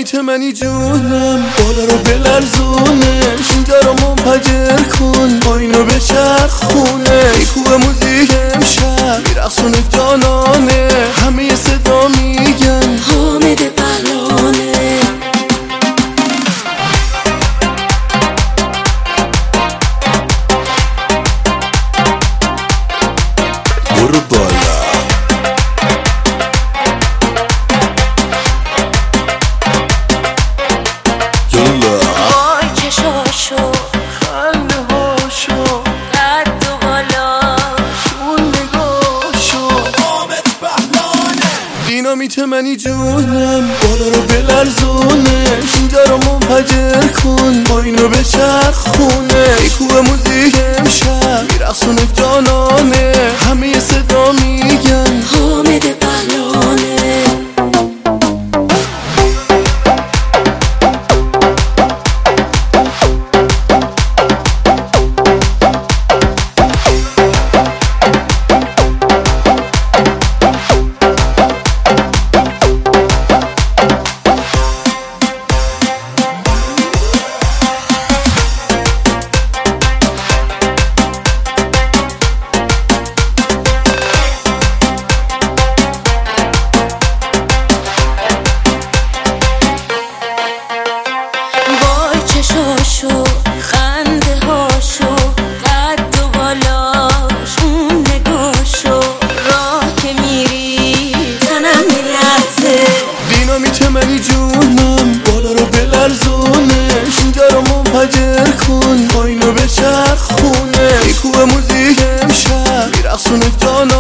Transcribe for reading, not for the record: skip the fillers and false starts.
دینامیت منی جونم، بالا رو بلرزونش، اینجا رو منفجر کن، با اینو بچرخونه. میکوبه موزیک امشب میرقصونه جانانه، همه یه صدا میگن حامد بلانه. برو بالا یلا وای چشاشو، خنده هاشو، قد و شون نگاشو. حامد بهلانه دینامیت منی جونم، بالا رو بلرزونش، اینجا رو منفجر کن، با اینو بچرخونه. میکوبه موزیک امشب میرقصونه جانانه، همه یه صدا میگن حامد بلانه. چشاشو، خنده هاشو، قد و بالاشون نگاشو، راه که میری تنم میلرزه. دینامیت منی جونم، بالا رو بلرزونش، اینجا رو منفجر کن، با اینو بچرخونه. میکوبه موزیک امشب میرقصونه جانانه،